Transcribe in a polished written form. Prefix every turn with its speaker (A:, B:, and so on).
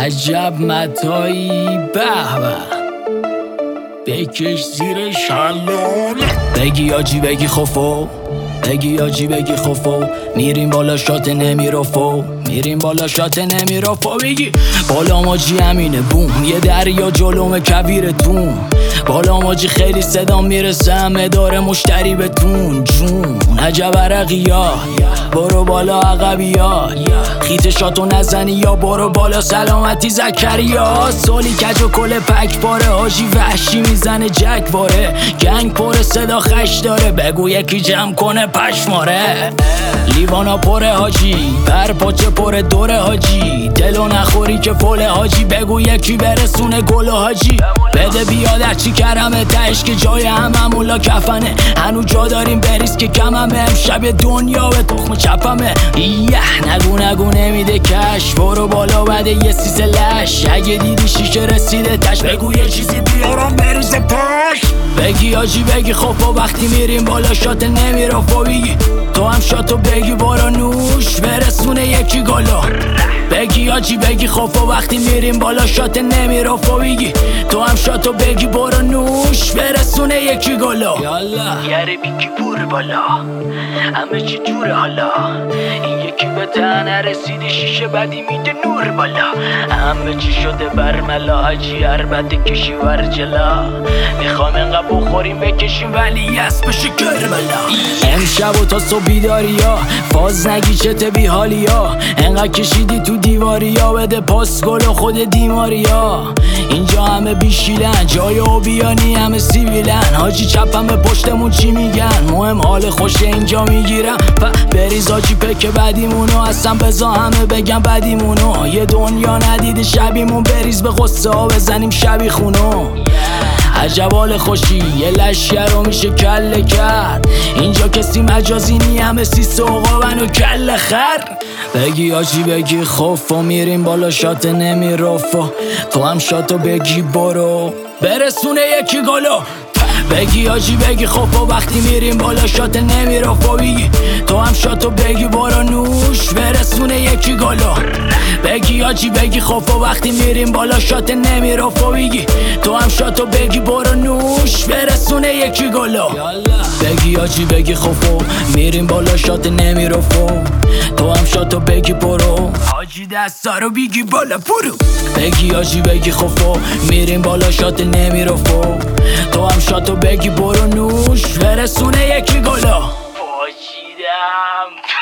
A: عجب متایی به بکش زیر شلال. بگی آجی بگی خفو، بگی آجی بگی خفو، میریم بالا شات نمیرفو، میریم بالا شات نمیرفو. بگی بالا ماجی امینه بوم، یه دریا جلوم کویرتون. بالا ماجی خیلی صدا میرسه، همه داره مشتری بتون. جون عجب عرقیا، برو بالا عقبیا، خیت شاتو نزنی یا برو بالا سلامتی زکریا. سولی کج و کل پک پاره، حاجی وحشی میزنه جک باره. گنگ پره صدا خش داره، بگو یکی جمع کنه پشماره. لیوانا پره حاجی، پر پاچه پره دوره حاجی. دلو نخوری که فله حاجی، بگو یکی برسونه گلو حاجی. بده بیاد هرچی کرمه تهش که جای هممون کفنه. هنو جا داریم بریز که کممه، امشب دنیا به تخم چپمه. نگو نمیده کش، برو بالا بده یه سیز لش. اگه دیدی شیشه رسیده تش، بگو یه چیزی بیارم بریز پش. بگی آجی بگی خب و وقتی میریم بالا شات نمیرفو. بگی تو هم شاتو بگی برو نوش برسونه یکی گلو. بگی آجی بگی خب و وقتی میریم بالا شات نمیرفو. بگی تو هم شاتو بگی برو نوش برسونه یکی گلو. یالا یاره بیگی بور بالا، همه چی جوره حالا. این یکی به تنه رسیده شیشه بدی میده نور بالا. همه چی شده برملا حاجی، عربت کشی ور جلا. میخوام انقدر بخوریم بکشیم ولی اسبش کربلا. امشب و تا صبح بیداری ها، فاز نگی چته بی حالی ها. انقدر کشیدی تو دیواری ها، بده پاس گل و خود دیماری ها. اینجا همه بیشیلن، جای اوبیانی همه سیویلن. حاجی چپم به پشتمون چی میگن، مهم حال خوش اینجا میگیرم. بریز حاجی پک بدیمونو، اصلا بزا همه بگم بدیمونو. یه دنیا ندیده شبیمون، بریز به قصه ها بزنیم شبی خونو. عجب حال خوشی، یه لشگر رو میشه کله کرد. اینجا کسی مجازی نی، همه سی سوقا و کله خر. بگی آجی بگی خوف و میریم بالا شات نمیرفو. تو هم شاتو بگی برو برسونه یکی گلو. بگی آجی بگی خب و وقتی میریم بالا شات نمیرفو. بگی تو هم شاتو بگی برو نوش برسونه یکی گلو. بگی آجی بگی خب و وقتی میریم بالا شات نمیرفو. بگی تو هم شاتو بگی برو نوش برسونه یکی گلو. بگی آجی بگی خب و میریم بالا شات نمیرفو. تو هم شاتو بگی برو حاجی دستا رو بگی بالا برو. بگی آجی بگی خب و میریم بالا شات نمیرفو. تو هم شاتو بگی برو نوش برسونه یکی گلو. باجیدم